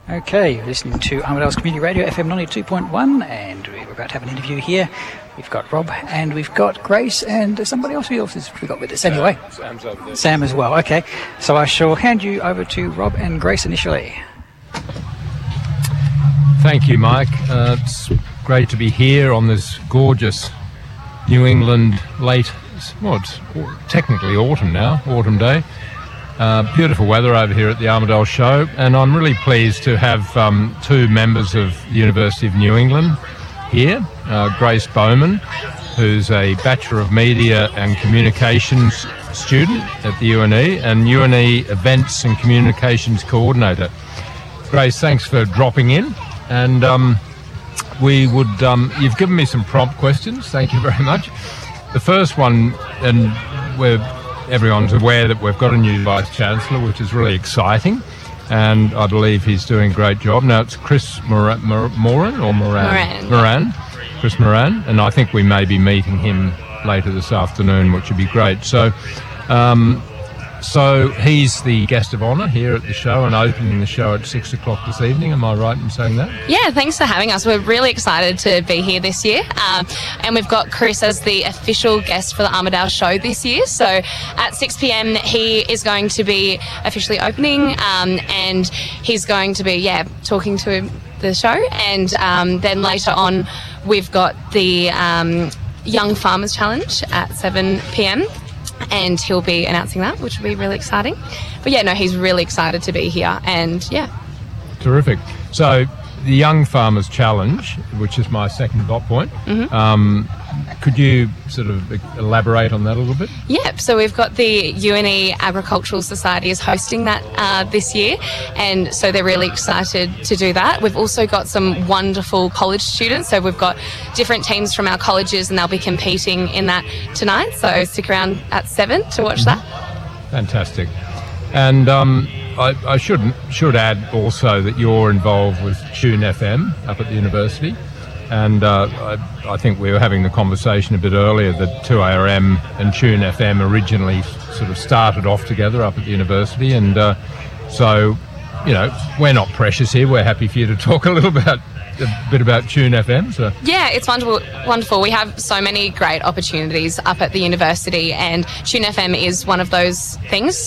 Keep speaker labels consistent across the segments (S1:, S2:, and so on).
S1: Okay, you're listening to Armidale's Community Radio, FM 92.1, and we're about to have an interview here. We've got Rob, and we've got Grace, and somebody else. Who else has we got with us anyway?
S2: Sam's over there.
S1: Sam as well, okay. So I shall hand you over to Rob and Grace initially.
S2: Thank you, Mike. It's great to be here on this gorgeous New England it's technically autumn now, autumn day. Beautiful weather over here at the Armidale Show, and I'm really pleased to have two members of the University of New England here. Grace Bowman, who's a Bachelor of Media and Communications student at the UNE, and UNE Events and Communications Coordinator. Grace, thanks for dropping in, and you've given me some prompt questions, thank you very much. The first one, and everyone's aware that we've got a new Vice-Chancellor, which is really exciting, and I believe he's doing a great job. Now, it's Chris Moran, Chris Moran, and I think we may be meeting him later this afternoon, which would be great. So he's the guest of honour here at the show and opening the show at 6 o'clock this evening. Am I right in saying that?
S3: Yeah, thanks for having us. We're really excited to be here this year. And we've got Chris as the official guest for the Armidale show this year. So at 6 p.m, he is going to be officially opening, and he's going to be, talking to the show. And then later on, we've got the Young Farmers Challenge at 7 p.m, and he'll be announcing that, which will be really exciting. But he's really excited to be here, and
S2: Terrific. So the Young Farmers Challenge, which is my second dot point, could you sort of elaborate on that a little bit?
S3: Yep, so we've got the UNE Agricultural Society is hosting that this year, and so they're really excited to do that. We've also got some wonderful college students, so we've got different teams from our colleges, and they'll be competing in that tonight, so stick around at 7 to watch that.
S2: Fantastic. And I should add also that you're involved with Tune FM up at the university. And I think we were having the conversation a bit earlier that 2ARM and Tune FM originally sort of started off together up at the university. And so, we're not precious here. We're happy for you to talk a bit about Tune FM. So. Yeah,
S3: it's wonderful. We have so many great opportunities up at the university, and Tune FM is one of those things.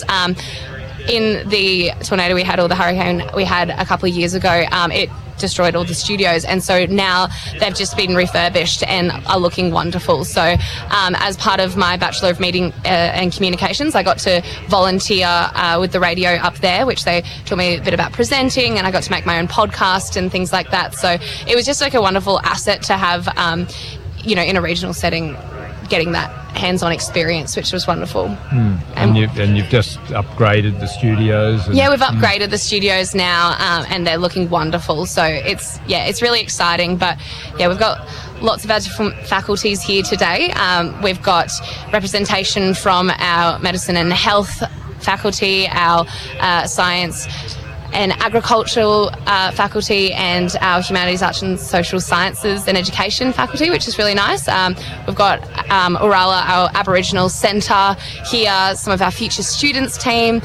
S3: In the tornado we had, or the hurricane we had a couple of years ago, it destroyed all the studios, and so now they've just been refurbished and are looking wonderful. So as part of my Bachelor of Media and Communications, I got to volunteer with the radio up there, which they taught me a bit about presenting, and I got to make my own podcast and things like that. So it was just like a wonderful asset to have, in a regional setting, getting that hands-on experience, which was wonderful.
S2: And you've just upgraded the studios.
S3: We've upgraded the studios now, and they're looking wonderful. So it's really exciting. But we've got lots of our different faculties here today. We've got representation from our medicine and health faculty, our science and agricultural faculty, and our humanities, arts and social sciences and education faculty, which is really nice. We've got Uralla, our Aboriginal Centre here, some of our future students team,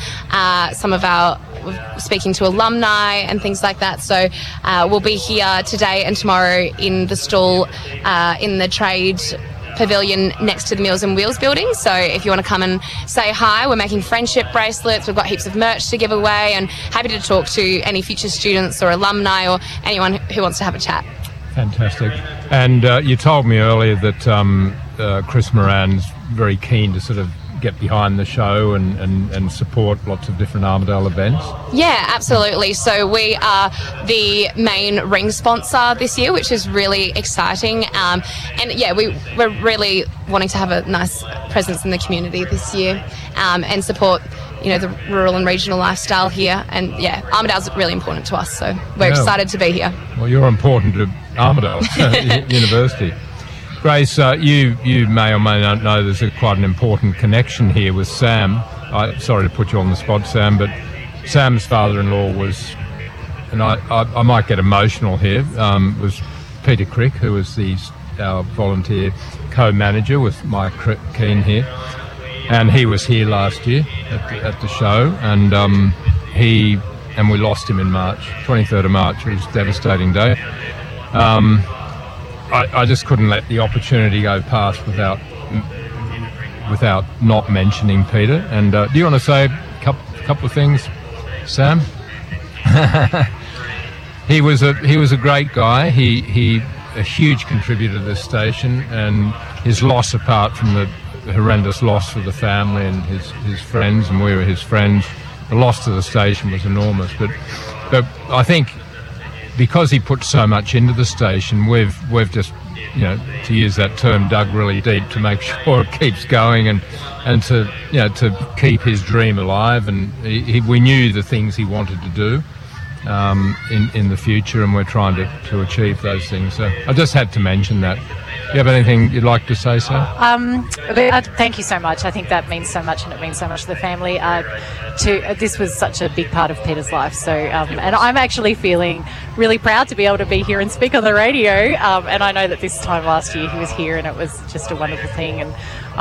S3: we're speaking to alumni and things like that. So we'll be here today and tomorrow in the stall in the trade pavilion next to the Meals and Wheels building. So if you want to come and say hi, we're making friendship bracelets, we've got heaps of merch to give away, and happy to talk to any future students or alumni or anyone who wants to have a chat.
S2: Fantastic. And you told me earlier that Chris Moran's very keen to sort of get behind the show and support lots of different Armidale events.
S3: Yeah, absolutely. So we are the main ring sponsor this year, which is really exciting. We're really wanting to have a nice presence in the community this year, and support the rural and regional lifestyle here. And Armidale's really important to us, so we're excited to be here.
S2: Well, you're important to Armidale University. Grace, you may or may not know there's quite an important connection here with Sam. Sorry to put you on the spot, Sam, but Sam's father-in-law was, and I might get emotional here, was Peter Crick, who was our volunteer co-manager with Mike Keane here. And he was here last year at the show, and he and we lost him in March, 23rd of March. It was a devastating day. I just couldn't let the opportunity go past without not mentioning Peter. And do you want to say a couple of things, Sam? He was a great guy. He a huge contributor to this station, and his loss, apart from the horrendous loss for the family and his friends, and we were his friends, the loss to the station was enormous. But I think because he put so much into the station, we've just, to use that term, dug really deep to make sure it keeps going and to keep his dream alive. And we knew the things he wanted to do in the future, and we're trying to achieve those things. So I just had to mention that. Do you have anything you'd like to say, sir?
S4: Thank you so much. I think that means so much, and it means so much to the family. This was such a big part of Peter's life. So, and I'm actually feeling really proud to be able to be here and speak on the radio. And I know that this time last year he was here, and it was just a wonderful thing. And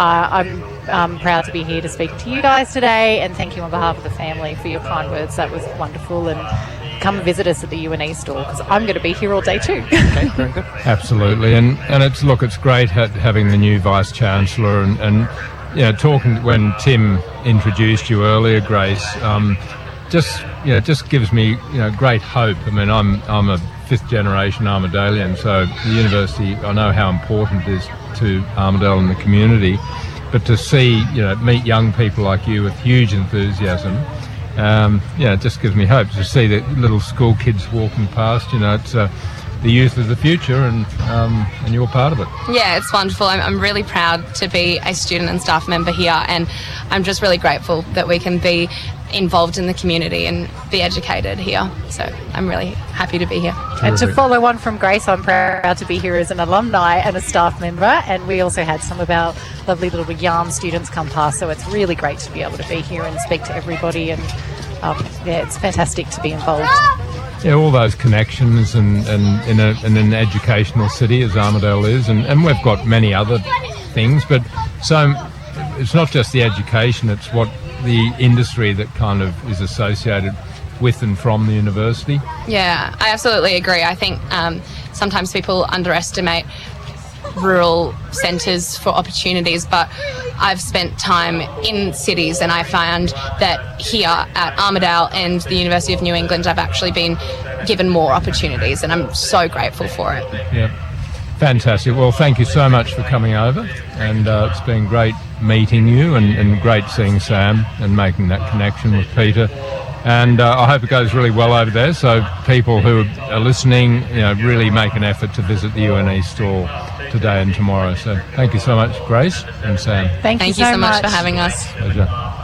S4: I'm proud to be here to speak to you guys today. And thank you on behalf of the family for your kind words. That was wonderful. And come and visit us at the UNE store, because I'm going to be here all day too.
S1: Okay, very good.
S2: Absolutely, and it's great having the new Vice Chancellor and talking when Tim introduced you earlier, Grace. Just gives me great hope. I mean, I'm a fifth generation Armadalean, so the university, I know how important it is to Armadale and the community, but to see meet young people like you with huge enthusiasm. It just gives me hope to see the little school kids walking past. It's the youth of the future, and you're part of it.
S3: Yeah, it's wonderful. I'm really proud to be a student and staff member here, and I'm just really grateful that we can be involved in the community and be educated here. So I'm really happy to be here.
S4: Terrific. And to follow on from Grace, I'm proud to be here as an alumni and a staff member, and we also had some of our lovely little Yarm students come past, so it's really great to be able to be here and speak to everybody, and it's fantastic to be involved.
S2: Yeah, all those connections and in an educational city as Armadale is, and we've got many other things, but so it's not just the education, it's what the industry that kind of is associated with and from the university.
S3: Yeah, I absolutely agree. I think sometimes people underestimate rural centres for opportunities, but I've spent time in cities, and I found that here at Armadale and the University of New England I've actually been given more opportunities, and I'm so grateful for it.
S2: Yeah, fantastic. Well, thank you so much for coming over, and it's been great meeting you and great seeing Sam and making that connection with Peter. And I hope it goes really well over there, so people who are listening, really make an effort to visit the UNE store today and tomorrow. So thank you so much, Grace and Sam.
S4: Thank you so much
S3: for having us.
S2: Pleasure.